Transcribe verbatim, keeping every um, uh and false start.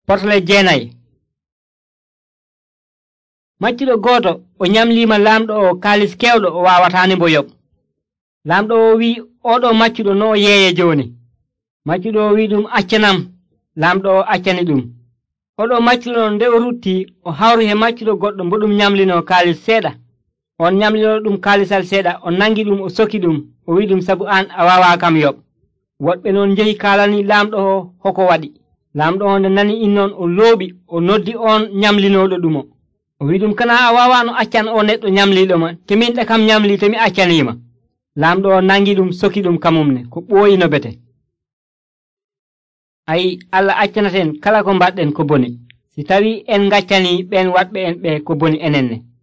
Portale jeenayi. Maccuɗo gooto o ñamliima laamɗo o kaalis keewɗo o waawataani mbo yoɓ. Laamɗo o wi'i oɗo maccuɗo no o yeeye jooni. Maccuɗo o wi'i ɗum accanam. Laamɗo o accani ɗum. Oɗo maccuɗo nde o rutti o hawri he maccuɗo goɗɗo mbo ɗum ñamlinoo kaalis seeɗa. On ñamlinoo ɗum kaalisal seeɗa o nangi ɗum o soki ɗum o wi'i ɗum sabu an a waawaa kam yoɓ. Woɗɓe noon njehi kaalani laamɗo o hoko waɗi. Laamɗo o nde nani innoon o looɓi o noddi on ñamlinooɗo ɗumo. O wi'i ɗum kana a waawano accan o neɗɗo ñamliiɗoma te min ɗe kam ñamli te mi accaniima. Laamɗo o nangi ɗum soki ɗum kamumne ko ɓooyi no bete. Ayi Allah accanaten kala ko mbaɗɗen ko boni si tawi en gaccani ɓen waɗɓe en ɓe ko boni enenne.